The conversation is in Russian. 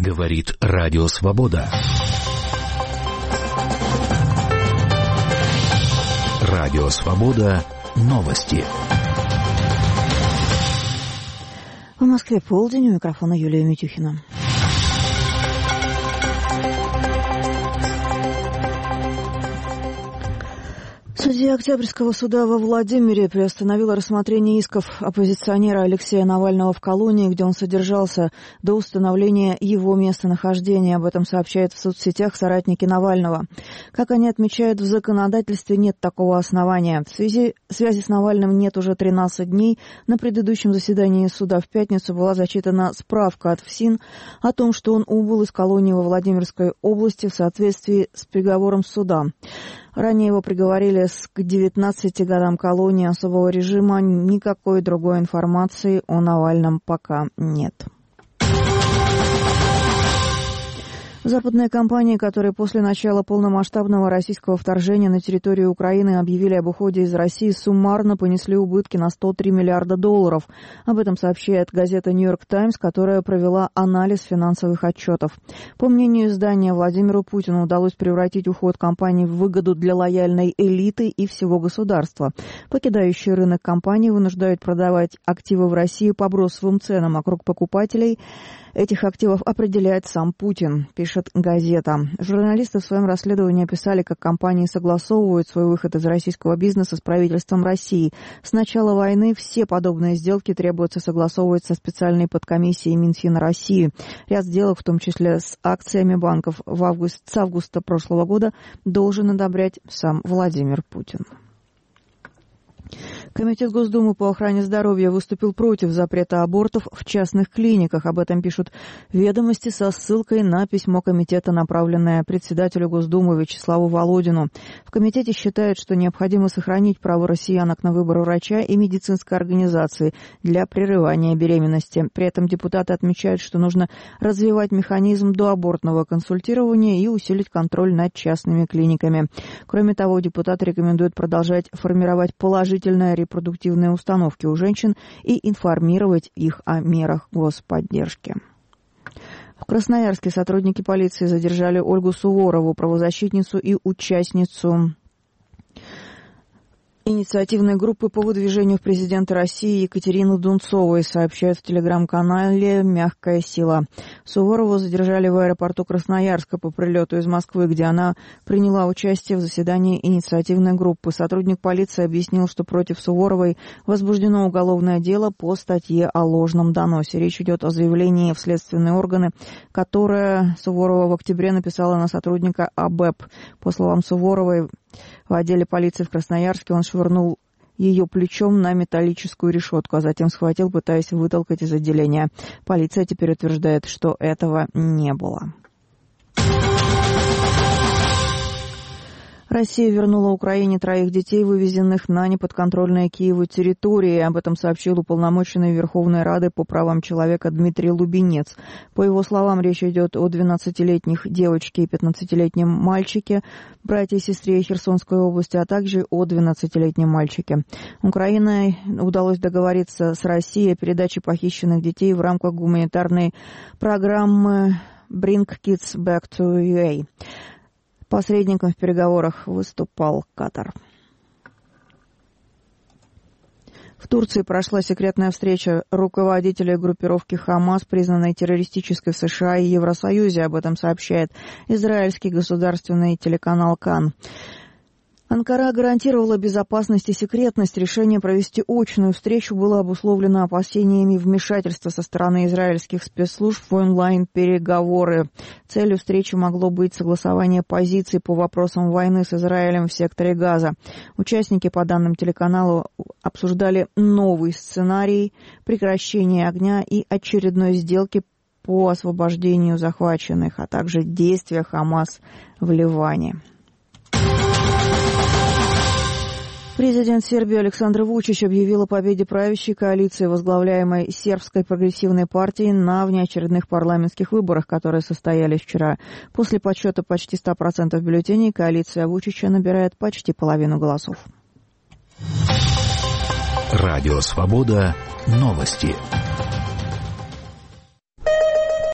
Говорит Радио Свобода. Радио Свобода. Новости. В Москве полдень, у микрофона Юлия Митюхина. Судья Октябрьского суда во Владимире приостановила рассмотрение исков оппозиционера Алексея Навального в колонии, где он содержался, до установления его местонахождения. Об этом сообщают в соцсетях соратники Навального. Как они отмечают, в законодательстве нет такого основания. В связи с Навальным нет уже 13 дней. На предыдущем заседании суда в пятницу была зачитана справка от ФСИН о том, что он убыл из колонии во Владимирской области в соответствии с приговором суда. Ранее его приговорили к 19 годам колонии особого режима. Никакой другой информации о Навальном пока нет. Западные компании, которые после начала полномасштабного российского вторжения на территорию Украины объявили об уходе из России, суммарно понесли убытки на $103 миллиарда. Об этом сообщает газета «Нью-Йорк Таймс», которая провела анализ финансовых отчетов. По мнению издания, Владимиру Путину удалось превратить уход компаний в выгоду для лояльной элиты и всего государства. Покидающие рынок компании вынуждают продавать активы в России по бросовым ценам, а круг покупателей этих активов определяет сам Путин, пишет газета. Журналисты в своем расследовании описали, как компании согласовывают свой выход из российского бизнеса с правительством России. С начала войны все подобные сделки требуется согласовывать со специальной подкомиссией Минфина России. Ряд сделок, в том числе с акциями банков, с августа прошлого года должен одобрять сам Владимир Путин. Комитет Госдумы по охране здоровья выступил против запрета абортов в частных клиниках. Об этом пишут «Ведомости» со ссылкой на письмо комитета, направленное председателю Госдумы Вячеславу Володину. В комитете считают, что необходимо сохранить право россиянок на выбор врача и медицинской организации для прерывания беременности. При этом депутаты отмечают, что нужно развивать механизм доабортного консультирования и усилить контроль над частными клиниками. Кроме того, депутаты рекомендуют продолжать формировать положительное репродуктивные установки у женщин и информировать их о мерах господдержки. В Красноярске сотрудники полиции задержали Ольгу Суворову, правозащитницу и участницу инициативной группы по выдвижению в президенты России Екатерину Дунцовой, сообщают в телеграм-канале «Мягкая сила». Суворову задержали в аэропорту Красноярска по прилету из Москвы, где она приняла участие в заседании инициативной группы. Сотрудник полиции объяснил, что против Суворовой возбуждено уголовное дело по статье о ложном доносе. Речь идет о заявлении в следственные органы, которое Суворова в октябре написала на сотрудника АБЭП. По словам Суворовой, в отделе полиции в Красноярске он швырнул ее плечом на металлическую решетку, а затем схватил, пытаясь вытолкать из отделения. Полиция теперь утверждает, что этого не было. Россия вернула Украине 3 детей, вывезенных на неподконтрольные Киеву территории. Об этом сообщил уполномоченный Верховной Рады по правам человека Дмитрий Лубенец. По его словам, речь идет о 12-летних девочке и 15-летнем мальчике, братья и сестре Херсонской области, а также о 12-летнем мальчике. Украине удалось договориться с Россией о передаче похищенных детей в рамках гуманитарной программы «Bring Kids Back to UA». Посредником в переговорах выступал Катар. В Турции прошла секретная встреча руководителей группировки «Хамас», признанной террористической в США и Евросоюзе. Об этом сообщает израильский государственный телеканал «Кан». Анкара гарантировала безопасность и секретность. Решение провести очную встречу было обусловлено опасениями вмешательства со стороны израильских спецслужб в онлайн-переговоры. Целью встречи могло быть согласование позиций по вопросам войны с Израилем в секторе Газа. Участники, по данным телеканалу, обсуждали новый сценарий прекращения огня и очередной сделки по освобождению захваченных, а также действия Хамас в Ливане. Президент Сербии Александр Вучич объявил о победе правящей коалиции, возглавляемой сербской прогрессивной партией, на внеочередных парламентских выборах, которые состоялись вчера. После подсчета почти 100% бюллетеней коалиция Вучича набирает почти половину голосов. Радио «Свобода». Новости.